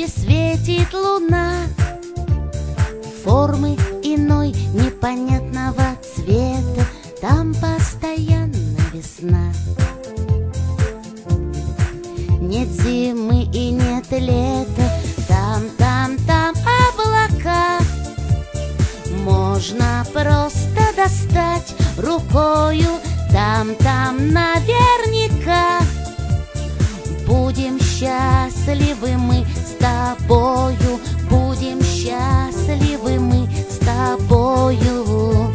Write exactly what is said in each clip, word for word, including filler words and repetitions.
небе светит луна формы иной непонятного цвета. Там постоянно весна. Нет зимы и нет лета. Там, там, там облака можно просто достать рукою. Там, там наверняка будем счастливы мы с тобою. Будем счастливы мы с тобою.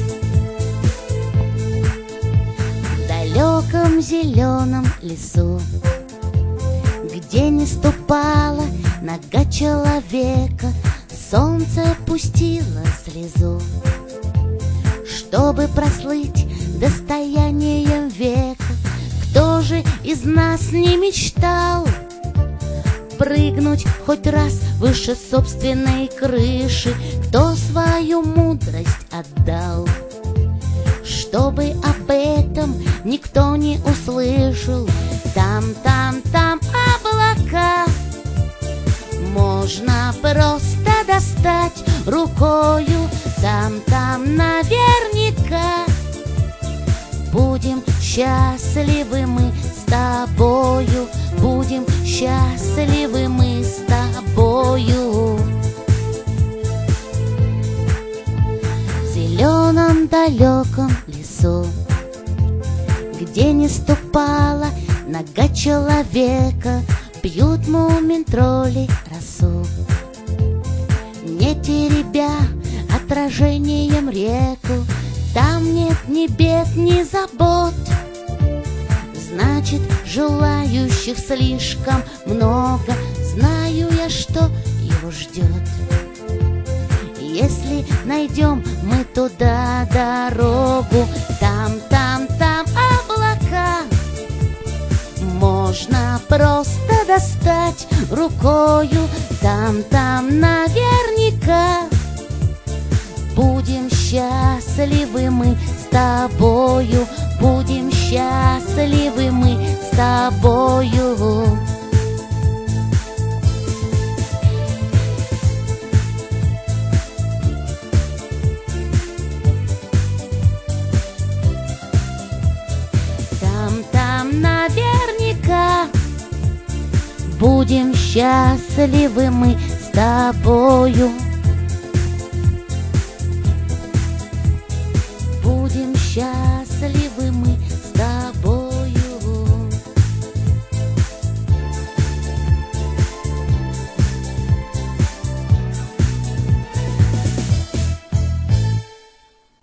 В далеком зеленом лесу, где не ступала нога человека, солнце пустило слезу, чтобы прослыть достоянием века. Кто же из нас не мечтал прыгнуть хоть раз выше собственной крыши? Кто свою мудрость отдал, чтобы об этом никто не услышал? Там, там, там облака можно просто достать рукою. Там, там наверняка будем счастливы мы с тобою. Будем счастливы мы с тобою. В зеленом далеком лесу, где не ступала нога человека, пьют мумин-тролли росу, не теребя отражением реку. Там нет ни бед, ни забот, значит, желающих слишком много. Знаю я, что его ждет. Если найдем мы туда дорогу, там, там, там облака можно просто достать рукою. Там, там наверняка будем счастливы мы с тобою. Будем счастливы мы с тобою. Там, там наверняка будем счастливы мы с тобою.